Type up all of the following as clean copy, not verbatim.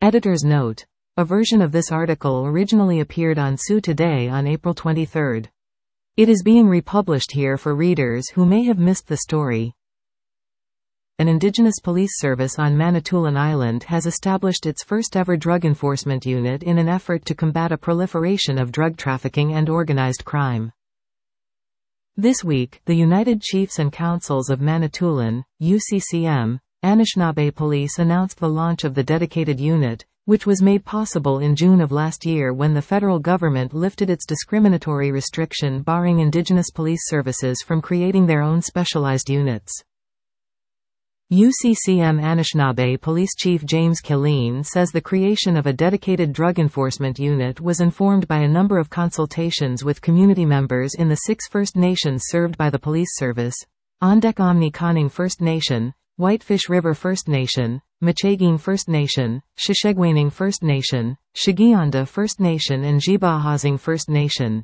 Editor's note. A version of this article originally appeared on Sioux Today on April 23. It is being republished here for readers who may have missed the story. An indigenous police service on Manitoulin Island has established its first-ever drug enforcement unit in an effort to combat a proliferation of drug trafficking and organized crime. This week, the United Chiefs and Councils of Manitoulin, UCCM, Anishinaabe Police announced the launch of the dedicated unit, which was made possible in June of last year when the federal government lifted its discriminatory restriction barring Indigenous police services from creating their own specialized units. UCCM Anishinaabe Police Chief James Killeen says the creation of a dedicated drug enforcement unit was informed by a number of consultations with community members in the 6 First Nations served by the police service: Ondek-Omni Conning First Nation, Whitefish River First Nation, Machaging First Nation, Shishegwaning First Nation, Shigionda First Nation and Jibahazing First Nation.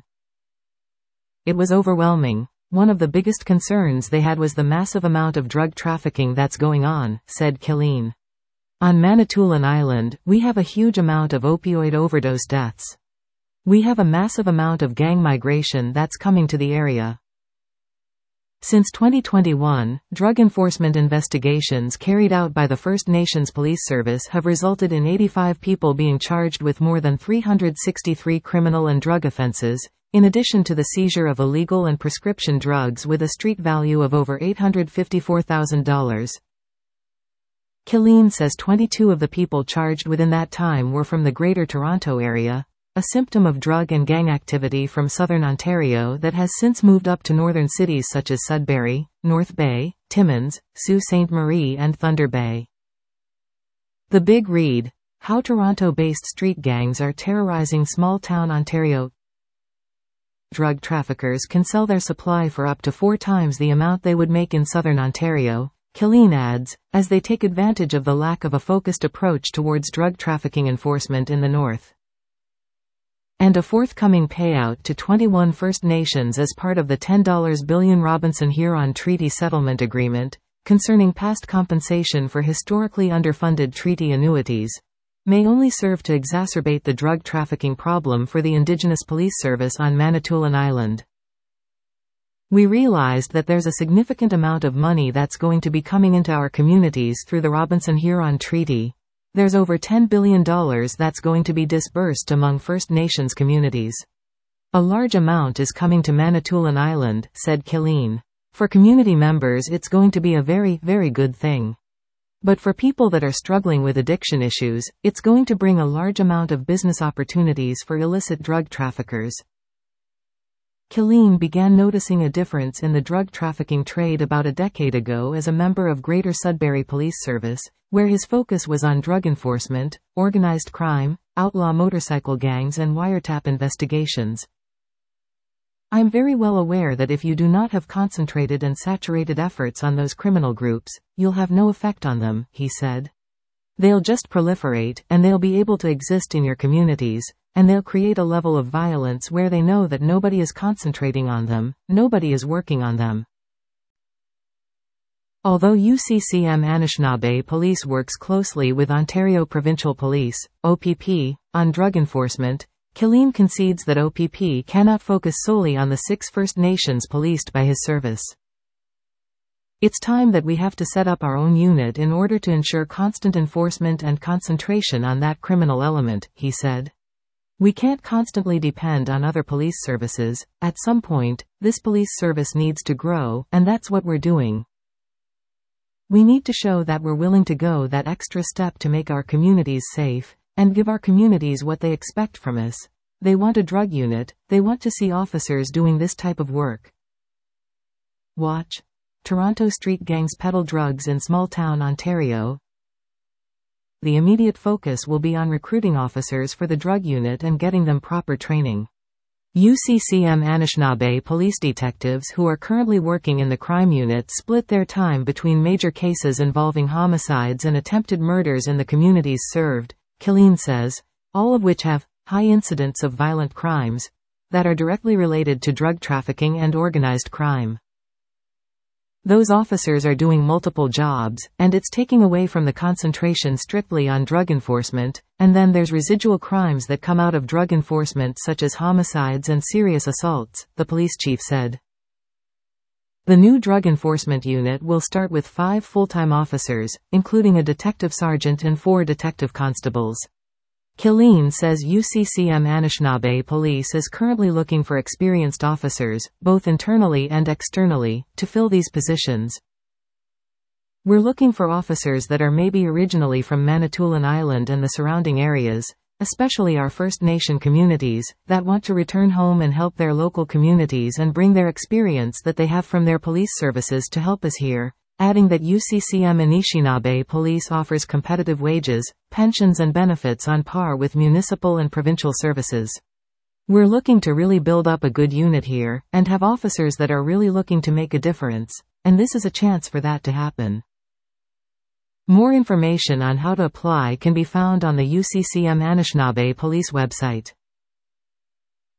It was overwhelming. One of the biggest concerns they had was the massive amount of drug trafficking that's going on, said Killeen. On Manitoulin Island, we have a huge amount of opioid overdose deaths. We have a massive amount of gang migration that's coming to the area. Since 2021, drug enforcement investigations carried out by the First Nations Police Service have resulted in 85 people being charged with more than 363 criminal and drug offenses, in addition to the seizure of illegal and prescription drugs with a street value of over $854,000. Killeen says 22 of the people charged within that time were from the Greater Toronto Area, a symptom of drug and gang activity from southern Ontario that has since moved up to northern cities such as Sudbury, North Bay, Timmins, Sault Ste. Marie and Thunder Bay. The Big Read: How Toronto-based street gangs are terrorizing small-town Ontario. Drug traffickers can sell their supply for up to 4 times the amount they would make in southern Ontario, Killeen adds, as they take advantage of the lack of a focused approach towards drug trafficking enforcement in the north. And a forthcoming payout to 21 First Nations as part of the $10 billion Robinson-Huron Treaty Settlement Agreement, concerning past compensation for historically underfunded treaty annuities, may only serve to exacerbate the drug trafficking problem for the Indigenous Police Service on Manitoulin Island. We realized that there's a significant amount of money that's going to be coming into our communities through the Robinson-Huron Treaty. There's over $10 billion that's going to be disbursed among First Nations communities. A large amount is coming to Manitoulin Island, said Killeen. For community members it's going to be a very, very good thing. But for people that are struggling with addiction issues, it's going to bring a large amount of business opportunities for illicit drug traffickers. Killeen began noticing a difference in the drug trafficking trade about a decade ago as a member of Greater Sudbury Police Service, where his focus was on drug enforcement, organized crime, outlaw motorcycle gangs and wiretap investigations. I'm very well aware that if you do not have concentrated and saturated efforts on those criminal groups, you'll have no effect on them, he said. They'll just proliferate, and they'll be able to exist in your communities, and they'll create a level of violence where they know that nobody is concentrating on them, nobody is working on them. Although UCCM Anishinaabe Police works closely with Ontario Provincial Police, OPP, on drug enforcement, Killeen concedes that OPP cannot focus solely on the 6 First Nations policed by his service. It's time that we have to set up our own unit in order to ensure constant enforcement and concentration on that criminal element, he said. We can't constantly depend on other police services. At some point, this police service needs to grow, and that's what we're doing. We need to show that we're willing to go that extra step to make our communities safe, and give our communities what they expect from us. They want a drug unit, they want to see officers doing this type of work. Watch. Toronto street gangs peddle drugs in small-town Ontario. The immediate focus will be on recruiting officers for the drug unit and getting them proper training. UCCM Anishinaabe police detectives who are currently working in the crime unit split their time between major cases involving homicides and attempted murders in the communities served, Killeen says, all of which have high incidents of violent crimes that are directly related to drug trafficking and organized crime. Those officers are doing multiple jobs, and it's taking away from the concentration strictly on drug enforcement, and then there's residual crimes that come out of drug enforcement such as homicides and serious assaults, the police chief said. The new Drug Enforcement Unit will start with 5 full-time officers, including a detective sergeant and 4 detective constables. Killeen says UCCM Anishinaabe Police is currently looking for experienced officers, both internally and externally, to fill these positions. We're looking for officers that are maybe originally from Manitoulin Island and the surrounding areas, especially our First Nation communities, that want to return home and help their local communities and bring their experience that they have from their police services to help us here, adding that UCCM Anishinaabe Police offers competitive wages, pensions and benefits on par with municipal and provincial services. We're looking to really build up a good unit here, and have officers that are really looking to make a difference, and this is a chance for that to happen. More information on how to apply can be found on the UCCM Anishinaabe Police website.